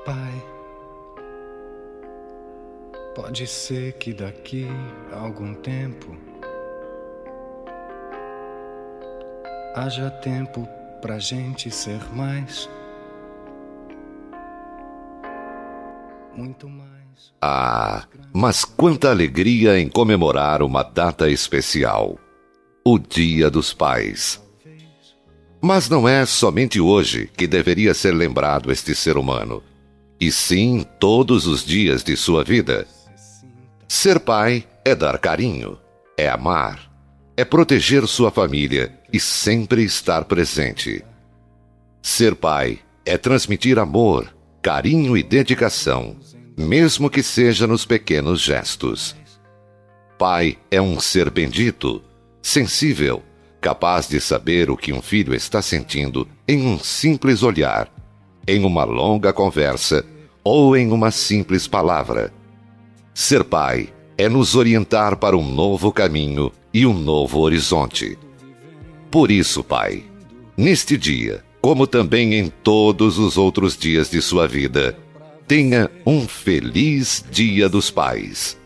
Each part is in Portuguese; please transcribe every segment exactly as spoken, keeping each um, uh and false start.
Pai, pode ser que daqui a algum tempo haja tempo pra gente ser mais, muito mais. Ah, mas quanta alegria em comemorar uma data especial, o Dia dos Pais. Mas não é somente hoje que deveria ser lembrado este ser humano, e sim todos os dias de sua vida. Ser pai é dar carinho, é amar, é proteger sua família e sempre estar presente. Ser pai é transmitir amor, carinho e dedicação, mesmo que seja nos pequenos gestos. Pai é um ser bendito, sensível, capaz de saber o que um filho está sentindo em um simples olhar, em uma longa conversa ou em uma simples palavra. Ser pai é nos orientar para um novo caminho e um novo horizonte. Por isso, pai, neste dia, como também em todos os outros dias de sua vida, tenha um feliz Dia dos Pais.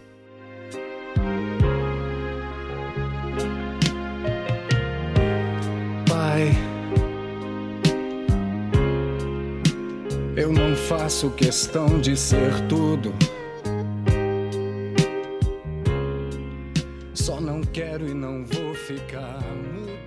Pai, eu não faço questão de ser tudo, só não quero e não vou ficar mudo.